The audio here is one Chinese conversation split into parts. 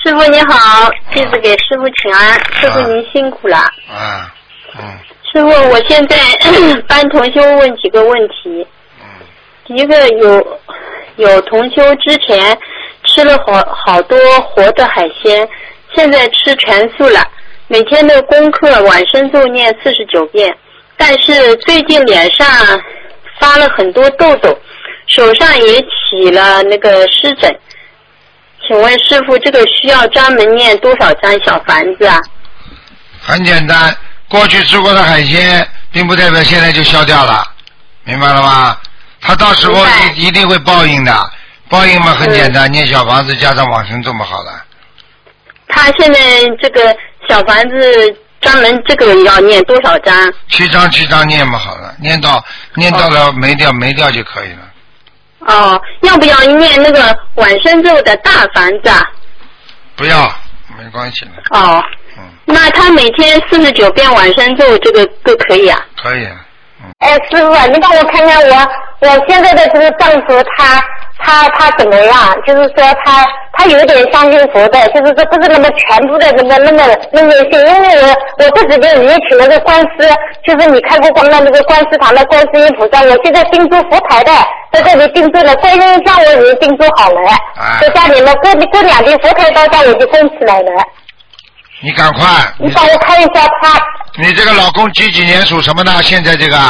师傅你好，弟子给师傅请安，师傅您辛苦了。师傅，我现在帮同修问几个问题。第一个有同修之前吃了好多活的海鲜，现在吃全素了，每天的功课往生咒念49遍，但是最近脸上发了很多痘痘，手上也起了那个湿疹。请问师傅，这个需要专门念多少张小房子啊？ 很简单，过去吃过的海鲜并不代表现在就消掉了，明白了吗？他到时候一定会报应的，报应嘛很简单，念小房子加上往生咒嘛好了。 他现在这个小房子专门这个要念多少张？7 张念嘛好了，念到了没掉就可以了。 要不要念那个往生咒的大房子啊？ 不要，没关系的。 那他每天49遍往生咒，这个都可以啊？ 可以。 师傅，你帮我看看我现在的这个丈夫他怎么样？就是说他有点相信佛的，就是说不是那么全部的那么信，因为我这几天也请了个观世，就是你开过光的那个观世堂的观世音菩萨，我现在定住佛台的，在这里定住了，观音像我已经定住好了，在家里呢过2天佛台到家我就供起来了。 你赶快， 你帮我看一下他。你这个老公几年属什么呢？现在这个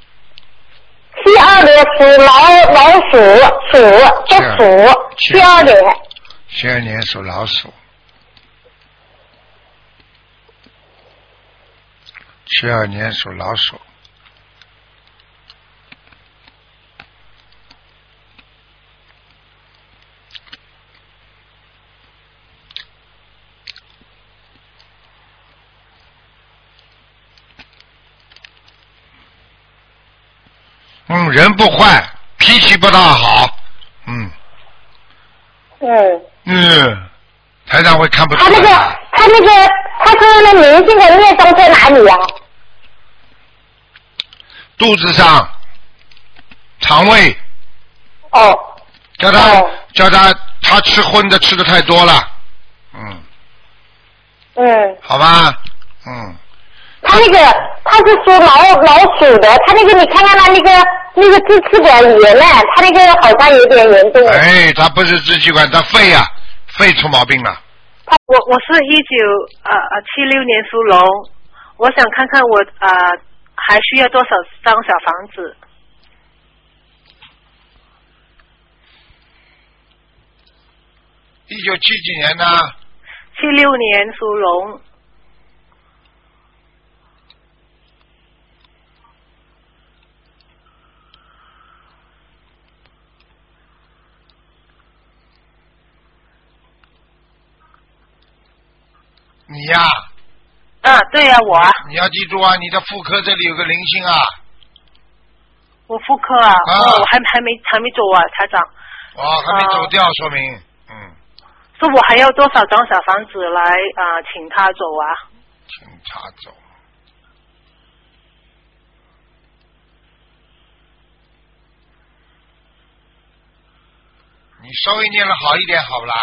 72年属老鼠，属72年。 72年属老鼠。72年属老鼠。人不坏，脾气不大好，台长会看不出来。 他说那灵性的孽障在哪里呀？ 肚子上，肠胃。叫他吃荤的吃的太多了，好吧， 他是属老鼠的，他那个你看看他那个支气管炎呢，他那个好像有点严重。 他不是支气管，他肺出毛病了。 我是76年属龙，我想看看我还需要多少张小房子。 1970几年呢 ？76年属龙。 你呀？ 对呀，我。 你要记住啊，你的妇科这里有个灵性啊。 我妇科啊？我还没走啊，台长。 还没走掉，说明说我还要多少张小房子来请他走啊？ 请他走。你稍微念了好一点，好不啦？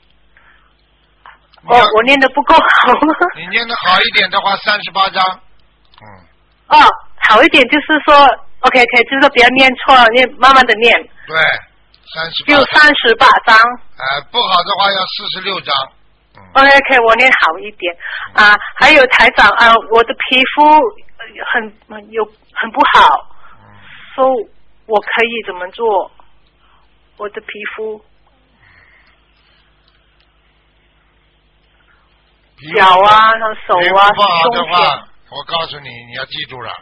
我念的不够好。 你念的好一点的话，38张。 好一点就是说 ，OK， 就是说不要念错，慢慢的念。 对，38。 就38张。 不好的话要46张。 OK， 我念好一点。还有台长我的皮肤很不好，说我可以怎么做？我的皮肤。脚啊，然后手啊， 不好的话，我告诉你，你要记住了。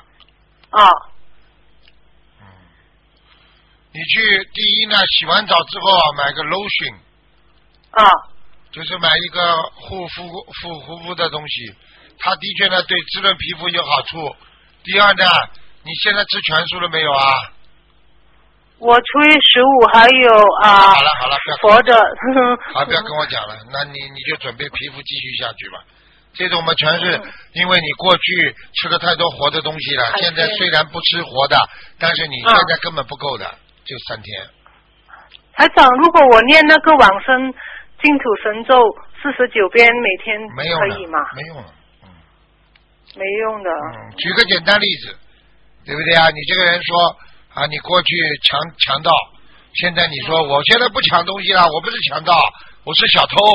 你去第一呢，洗完澡之后买个 lotion。就是买一个护肤的东西，它的确呢对滋润皮肤有好处。第二呢，你现在吃全素了没有啊？ 我初一15还有好了， 佛的。 不要跟我讲了，那你就准备皮肤继续下去吧。这种嘛全是因为你过去吃了太多活的东西了，现在虽然不吃活的，但是你现在根本不够的，就3天。 台长，如果我念那个往生净土神咒49遍，每天可以吗？ 没用了， 没用的。 举个简单例子，对不对啊？你这个人说啊，你过去强盗，现在你说我现在不抢东西了，我不是强盗，我是小偷。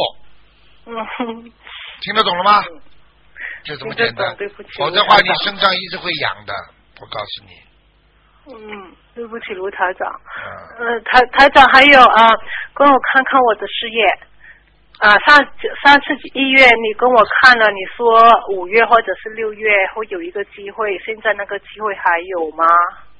听得懂了吗？就这么简单。 对不起， 否则的话你身上一直会痒的，我告诉你。 对不起，卢台长。台长还有跟我看看我的事业。上次1月你跟我看了，你说5月或者是6月会有一个机会，现在那个机会还有吗？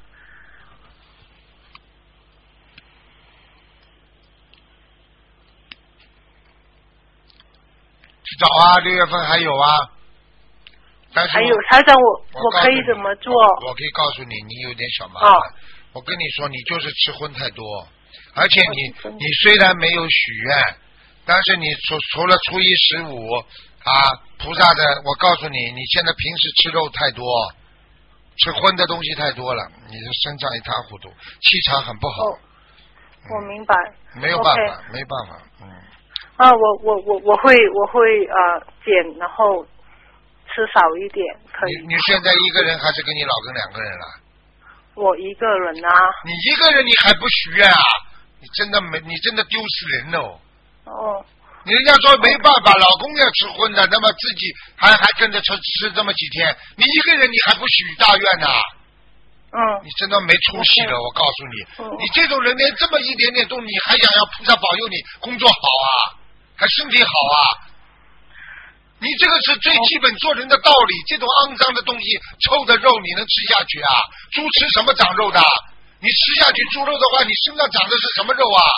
去找啊，6月份还有啊。但是还有台长，我可以怎么做？ 我可以告诉你，你有点小麻烦。我跟你说，你就是吃荤太多，而且你虽然没有许愿，但是你除了初一15菩萨的，我告诉你，你现在平时吃肉太多，吃荤的东西太多了，你的身上一塌糊涂，气场很不好。 我明白。 没有办法，没办法。 我会减，然后吃少一点，可以。 你现在一个人还是跟你老公2个人了？ 我一个人啊。 你一个人你还不许愿啊？你真的丢死人了。人家说没办法，老公要吃荤的，那么自己还跟着吃这么几天，你一个人你还不许大愿呢？你真的没出息了，我告诉你，你这种人连这么一点点动，你还想要菩萨保佑你工作好啊，还身体好啊？你这个是最基本做人的道理，这种肮脏的东西，臭的肉你能吃下去啊？猪吃什么长肉的？你吃下去猪肉的话，你身上长的是什么肉啊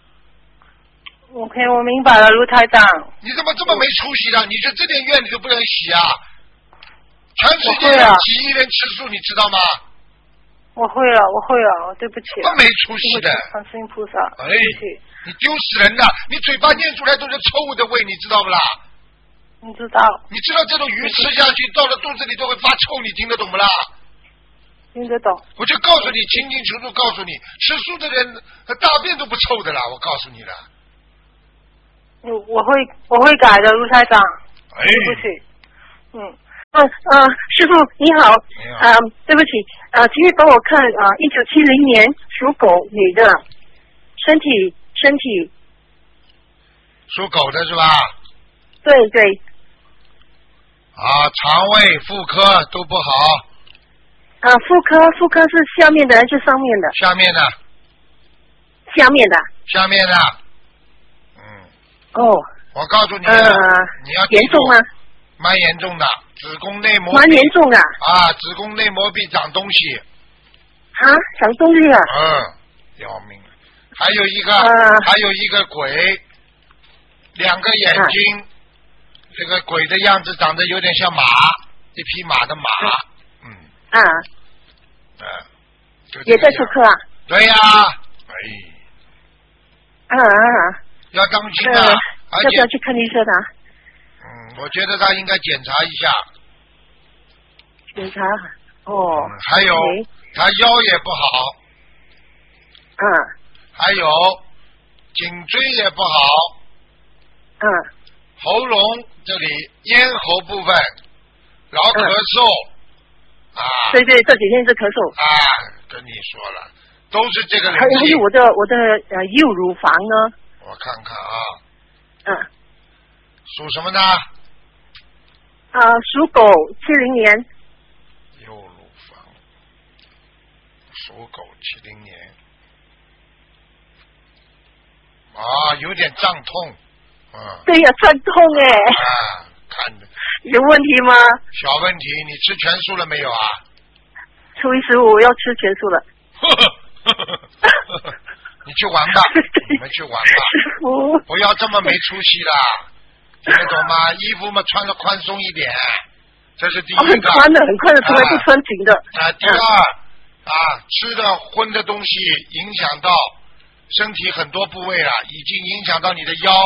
？OK， 我明白了，卢台长。你怎么这么没出息的？你说这点愿你都不能许啊？全世界有几亿人吃素，你知道吗？ 我会了，对不起。 这么没出息的。 观世音菩萨。 你丢死人的！你嘴巴念出来都是臭的味，你知道不啦？ 你知道。 你知道这种鱼吃下去到了肚子里都会发臭，你听得懂不啦？ 听得懂。 我就告诉你，清清楚楚告诉你，吃素的人大便都不臭的啦，我告诉你了。 我会改的，卢台长。对不起。 师父你好。对不起，请你帮我看1970年属狗女的身体。 属狗的是吧？ 对。 肠胃、妇科都不好。 妇科是下面的还是上面的？ 下面的。下面的。我告诉你，你要严重吗？ 蛮严重的，子宫内膜。 蛮严重的。 子宫内膜壁长东西。 长东西啊。 要命！还有一个鬼，2个眼睛，这个鬼的样子长得有点像马，一匹马的马。 也在妇科啊。 对呀。要当心啊！ 要不要去看医生啊？ 我觉得他应该检查一下。 检查。 还有他腰也不好。还有颈椎也不好。喉咙这里咽喉部分老咳嗽。 对，这几天是咳嗽。 跟你说了，都是这个人。 还有我的右乳房呢？ 我看看属什么呢？ 属狗，70年。 右乳房，属狗70年。有点胀痛。 对呀，胀痛看着。 有问题吗？ 小问题，你吃全素了没有啊？ 初一15要吃全素了。 你去玩吧，你们去玩吧，不要这么没出息啦，听得懂吗？衣服嘛穿的宽松一点，这是第一个。 很宽的，从来不穿紧的。 第二吃的荤的东西影响到身体很多部位了，已经影响到你的腰、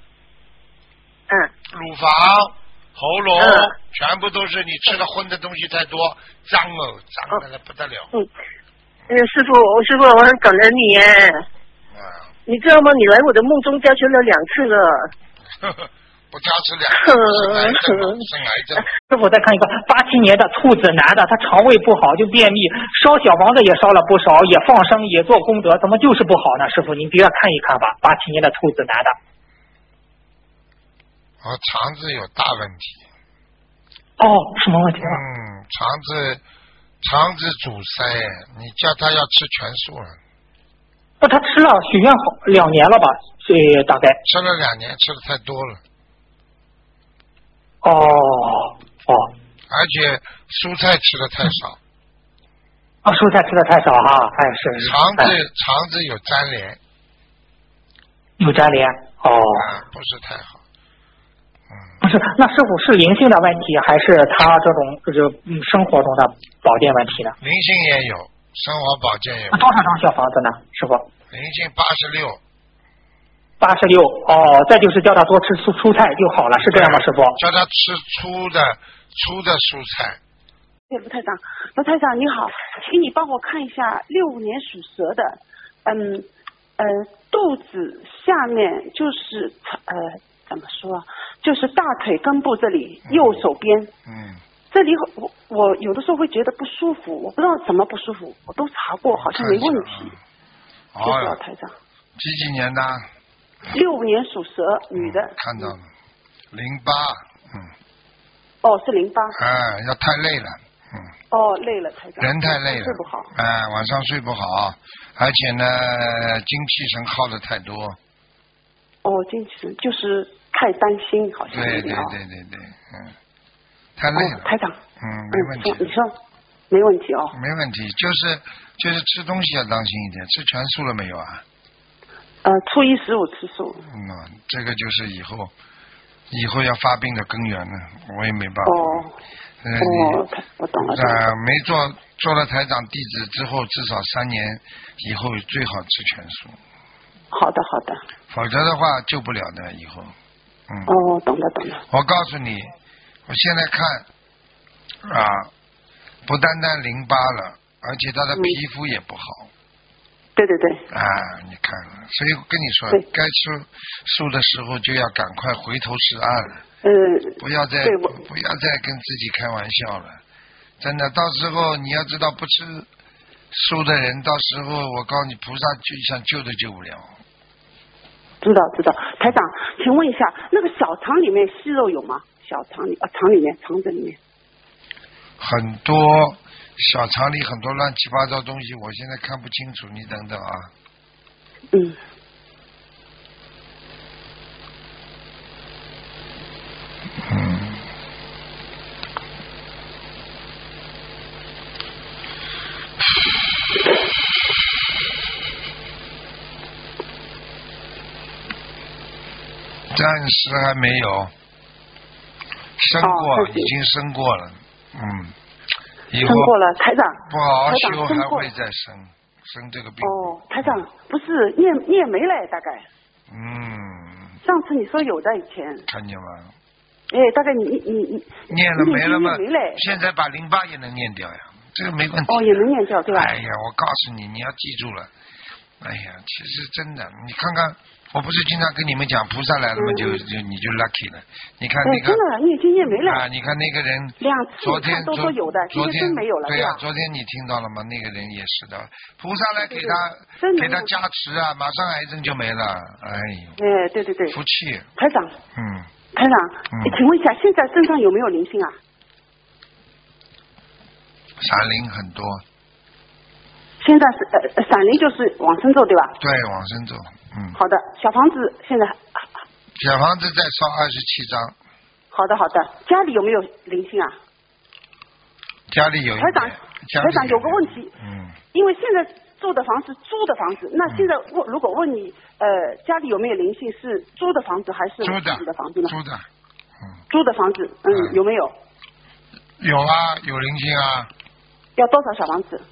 乳房、喉咙，全部都是你吃的荤的东西太多，脏的不得了。 师傅，我很感恩你耶。 你知道吗？你来我的梦中加持了2次了。 不加持2次，生癌症。 师傅再看一个87年的兔子男的，他肠胃不好就便秘，烧小房子也烧了不少，也放生也做功德，怎么就是不好呢？师傅您给他看一看吧。87年的兔子男的。 肠子有大问题。 什么问题？ 肠子阻塞，你叫他要吃全素了。 他吃了许愿好2年了吧？大概吃了2年，吃的太多了。而且蔬菜吃的太少。 蔬菜吃的太少哈，是。 肠子有粘连。 有粘连。 不是太好。 不是，那师傅是灵性的问题，还是他这种生活中的保健问题呢？ 灵性也有，生活保健也有。 多少张小房子呢，师傅？ 灵性86。 再就是叫他多吃蔬菜就好了，是这样吗，师傅？ 叫他吃粗的蔬菜。 卢台长你好，请你帮我看一下65年属蛇的，肚子下面就是怎么说，就是大腿根部这里右手边，这里我有的时候会觉得不舒服，我不知道怎么不舒服，我都查过，好像没问题。谢谢老台长。 几年的 ？65年属蛇，女的。 看到了，08。 是08。 要太累了。 累了，台长。 人太累了， 睡不好。 晚上睡不好，而且呢，精气神耗的太多。 精气神就是太担心，好像对，太累了。 台长。 没问题。 你说没问题没问题，就是吃东西要当心一点，吃全素了没有啊？ 初一15吃素。 这个就是以后要发病的根源了，我也没办法。 我懂了。 没做了台长弟子之后，至少3年以后最好吃全素。 好的。 否则的话救不了的以后。 懂了。 我告诉你，我现在看不单08了，而且他的皮肤也不好。 对。 你看，所以我跟你说，该吃素的时候就要赶快回头是岸了。不要再跟自己开玩笑了，真的，到时候你要知道，不吃素的人，到时候我告诉你，菩萨就想救都救不了。 知道，台长，请问一下，那个小肠里面息肉有吗？小肠里肠子里面很多，小肠里很多乱七八糟东西，我现在看不清楚，你等等啊。暂时还没有生过，已经生过了。以后生过了，台长不好好修还会再生这个病。 台长不是念没了大概。上次你说有的以前。 看见吗？ 大概你念了没了吗？现在把08也能念掉呀，这个没问题。 也能念掉对吧？ 我告诉你，你要记住了。其实真的，你看看，我不是经常跟你们讲，菩萨来了嘛，你就 lucky 了。你看那个， 真的，你已经念没了。 你看那个人 ，2次昨天都说有的，今天真没有了， 对啊，昨天你听到了吗？那个人也是的，菩萨来给他加持啊，马上癌症就没了。 对， 福气。 台长。台长，请问一下，现在身上有没有灵性啊？ 闪灵很多。 现在是闪灵就是往生咒对吧？ 对，往生咒。 好的，小房子现在。 小房子再烧27张。 好的，家里有没有灵性啊？ 家里有。 台长有个问题。因为现在住的房是租的房子，那现在如果问你家里有没有灵性，是租的房子还是自己的房子呢？ 租的。 租的房子，有没有？ 有啊，有灵性啊。 要多少小房子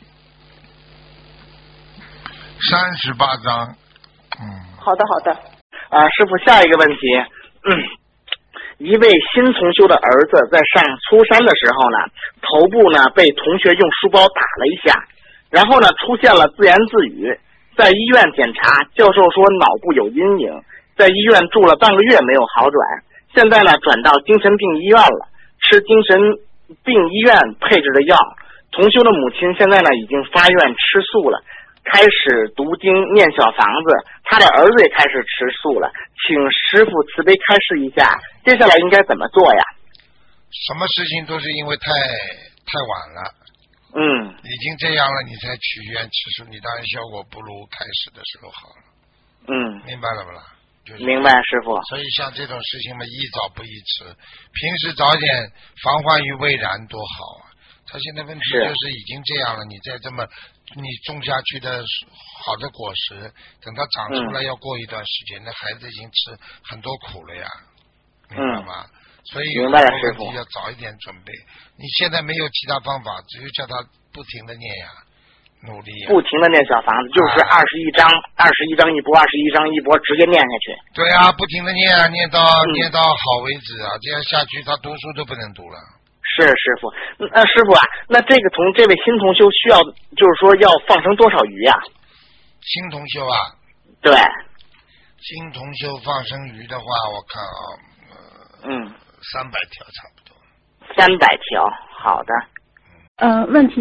？38张。 好的。 师傅，下一个问题。一位新同修的儿子在上初三的时候呢，头部呢被同学用书包打了一下，然后呢出现了自言自语， 在医院检查，教授说脑部有阴影，在医院住了半个月没有好转，现在呢转到精神病医院了，吃精神病医院配置的药。同修的母亲现在呢已经发愿吃素了，开始读经念小房子，他的儿子也开始吃素了，请师父慈悲开示一下，接下来应该怎么做呀？ 什么事情都是因为太晚了。已经这样了，你才许愿吃素，你当然效果不如开始的时候好了。明白了不啦？ 明白，师傅。 所以像这种事情嘛，宜早不宜迟，平时早点防患于未然多好啊！他现在问题就是已经这样了，你再这么你种下去的好的果实，等它长出来要过一段时间，那孩子已经吃很多苦了呀，明白吗？所以有问题要早一点准备。你现在没有其他方法，只有叫他不停的念呀，努力呀， 不停的念小房子，就是21章一波，21章一波，直接念下去。 对啊，不停的念啊，念到好为止啊，这样下去他读书都不能读了。 是师傅，师傅啊，那这位新同修需要就是说要放生多少鱼呀？ 新同修啊？ 对。 新同修放生鱼的话，我看啊，300条差不多。 300条，好的。 问题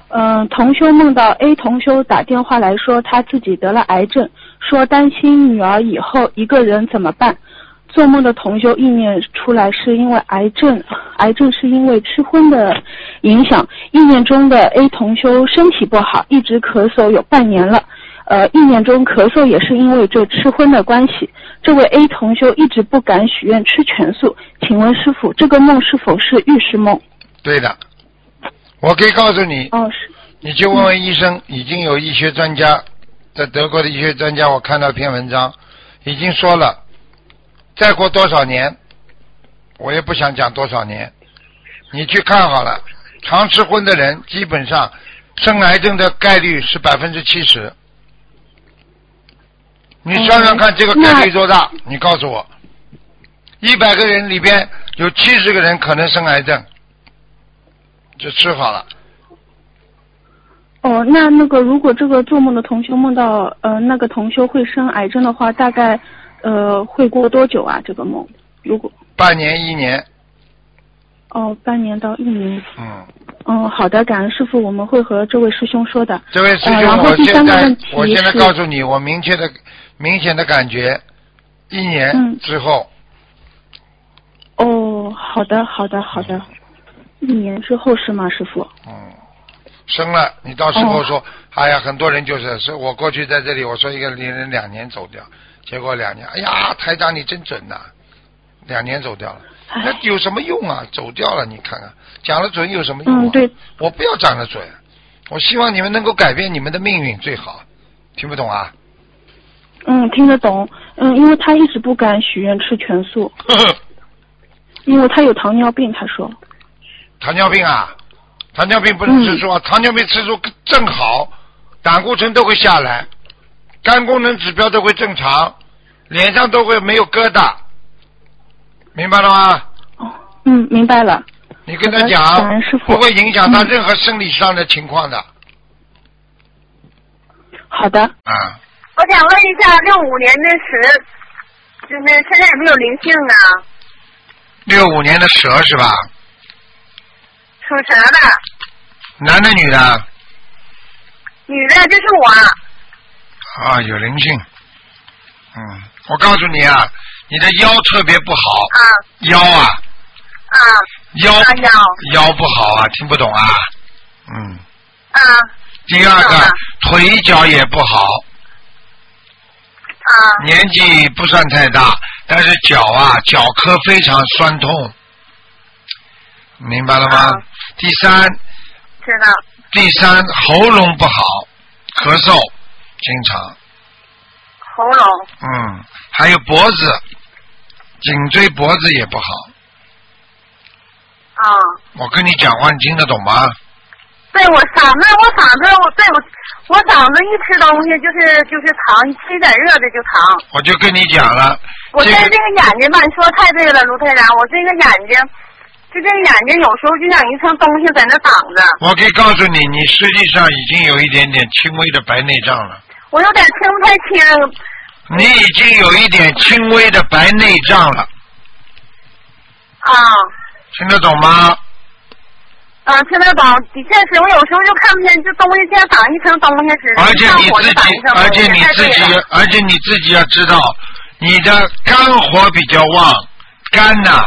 2，同修梦到 A 同修打电话来说他自己得了癌症，说担心女儿以后一个人怎么办？做梦的同修意念出来是因为癌症是因为吃荤的影响，意念中的 A 同修身体不好，一直咳嗽有半年了。意念中咳嗽也是因为这吃荤的关系。这位 A 同修一直不敢许愿吃全素，请问师父，这个梦是否是预示梦？ 对的，我可以告诉你， 是， 你去问问医生，已经有医学专家，在德国的医学专家，我看到一篇文章，已经说了，再过多少年，我也不想讲多少年，你去看好了，常吃荤的人基本上生癌症的概率是70%。你算算看这个概率多大？你告诉我，100个人里边有70个人可能生癌症，就吃好了。 那个如果这个做梦的同修梦到那个同修会生癌症的话，大概会过多久啊？这个梦如果半年1年。 半年到1年。好的，感恩师父，我们会和这位师兄说的。 这位师兄， 然后第3个问题我现在告诉你，我明显的感觉，1年之后。 好的，1年之后是吗，师父？ 生了，你到时候说，哎呀，很多人是我过去在这里，我说一个人2年走掉，结果2年，哎呀，台长你真准呐，2年走掉了。那有什么用啊？走掉了，你看看，讲了准有什么用啊？ 对， 我不要讲的准，我希望你们能够改变你们的命运最好。听不懂啊？ 听得懂。因为他一直不敢许愿吃全素，因为他有糖尿病，他说。 糖尿病啊？糖尿病不能吃素啊！糖尿病吃素正好，胆固醇都会下来，肝功能指标都会正常，脸上都会没有疙瘩。明白了吗？ 明白了。 你跟他讲，不会影响他任何生理上的情况的。 好的。 我想问一下，65年的蛇，就是现在有没有灵性啊 ？65年的蛇是吧？ 属蛇的。 男的女的？ 女的，就是我。 有灵性。我告诉你啊。你的腰特别不好，腰不好啊，听不懂啊，第二个腿脚也不好，年纪不算太大，但是脚壳非常酸痛，明白了吗？第三喉咙不好，咳嗽经常， 喉咙， 还有脖子。颈椎脖子也不好。我跟你讲话，你听得懂吗？ 对，我嗓子一吃东西就是疼，吃点热的就疼。 我就跟你讲了。 我这个眼睛吧，你说太对了，卢台长，我这个眼睛，就这个眼睛有时候就像一层东西在那挡着。 我可以告诉你，你实际上已经有一点点轻微的白内障了。 我有点听不太清。 你已经有一点轻微的白内障了。 啊。 听得懂吗？ 听得懂。的确是我有时候就看不见，就东西像长一层东西似的。 而且你自己要知道，你的肝火比较旺，肝呐。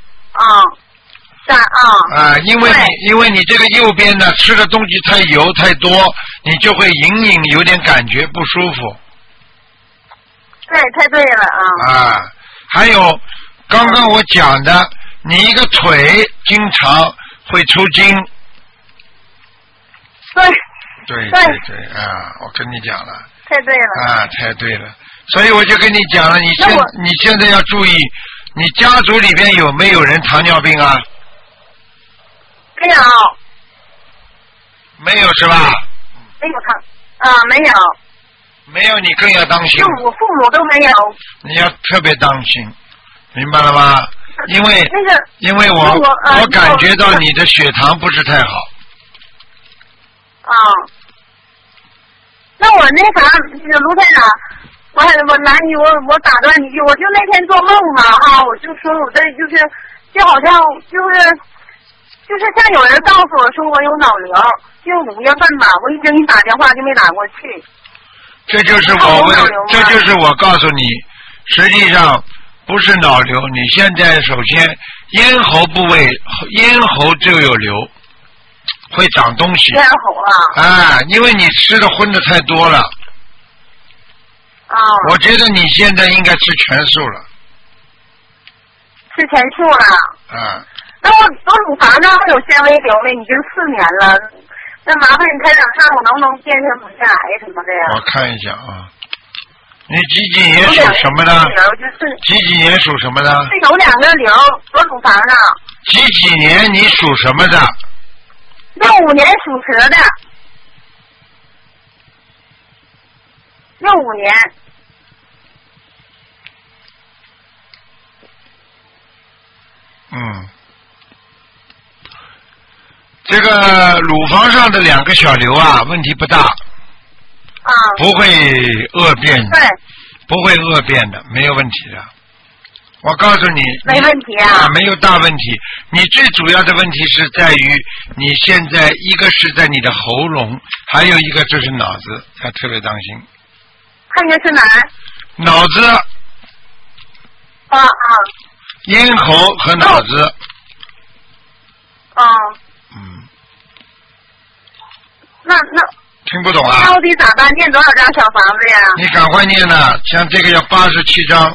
因为你这个右边呢吃的东西太油太多，你就会隐隐有点感觉不舒服。 对，太对了还有刚刚我讲的，你一个腿经常会抽筋。对，我跟你讲了。 太对了。 太对了，所以我就跟你讲了，你现在要注意，你家族里边有没有人糖尿病啊？ 没有。 没有是吧？ 没有没有。 没有，你更要当心。 父母都没有。你要特别当心，明白了吗？因为我感觉到你的血糖不是太好。 那我那啥，卢台长，我打断你一句，我就那天做梦嘛我就说我这就好像就是像有人告诉我说我有脑瘤，就5月份吧，我一直给你打电话就没打过去。 这就是我告诉你，实际上不是脑瘤，你现在首先咽喉部位，咽喉就有瘤，会长东西。 咽喉因为你吃的荤的太多了。我觉得你现在应该吃全素了。 吃全素了。那我乳房上有纤维瘤了，已经4年了。那麻烦你台长看我能不能变成乳腺癌什么的呀？ 我看一下你几年属什么的？几年属什么的？ 是有2个瘤，我乳房上。 几年你属什么的 ？65年属蛇的。65年。 这个乳房上的2个小瘤问题不大。不会恶变的。 对。 不会恶变的，没有问题的。我告诉你。 没问题没有大问题。你最主要的问题是在于你现在一个是在你的喉咙，还有一个就是脑子，要特别当心。 看见是哪儿？ 脑子。咽喉和脑子。 那听不懂到底咋办？念多少张小房子呀？ 你赶快念了，像这个要87张。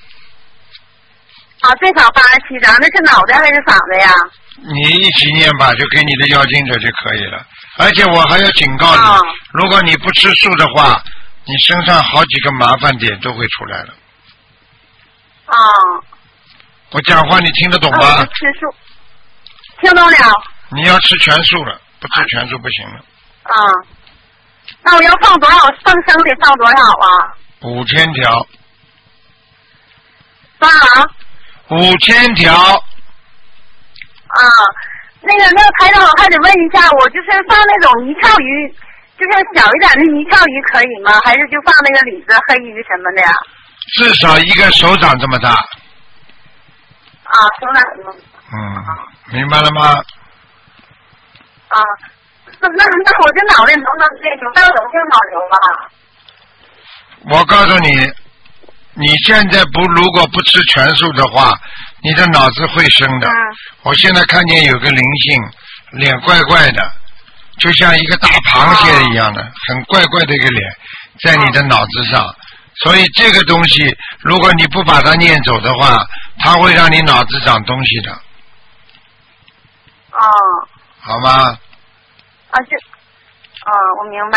最少87张，那是脑袋还是嗓子呀？ 你一起念吧，就给你的要经者就可以了。而且我还要警告你，如果你不吃素的话，你身上好几个麻烦点都会出来了。我讲话你听得懂吗？ 吃素，听懂了。 你要吃全素了，不吃全素不行了。 那我要放多少？放生得放多少 5000条。 多少 ？5000条。 那个台长，我还得问一下，我就是放那种泥鳅鱼，就是小一点的泥鳅鱼可以吗？还是就放那个李子、黑鱼什么的呀？ 至少一个手掌这么大。 手掌这么大。 明白了吗？ 那我这脑袋能不能变成大瘤性脑瘤吧？ 我告诉你，你现在如果不吃全素的话，你的脑子会生的。我现在看见有个灵性，脸怪怪的，就像一个大螃蟹一样的，很怪怪的一个脸，在你的脑子上。所以这个东西，如果你不把它念走的话，它会让你脑子长东西的。好吗？ 我明白。